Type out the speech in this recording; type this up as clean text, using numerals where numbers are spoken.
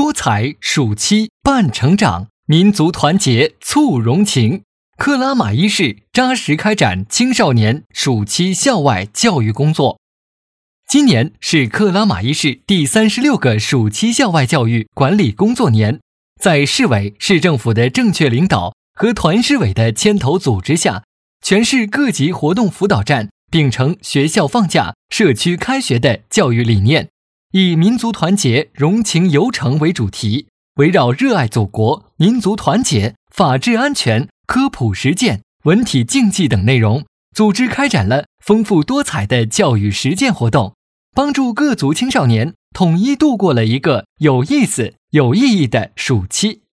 多彩暑期伴成长，民族团结促融情。克拉玛依市扎实开展青少年暑期校外教育工作。今年是克拉玛依市第36个暑期校外教育管理工作年，在市委市政府的正确领导和团市委的牵头组织下，全市各级活动辅导站秉承学校放假、社区开学的教育理念，以民族团结、融情游诚为主题，围绕热爱祖国、民族团结、法治安全、科普实践、文体竞技等内容，组织开展了丰富多彩的教育实践活动，帮助各族青少年统一度过了一个有意思、有意义的暑期。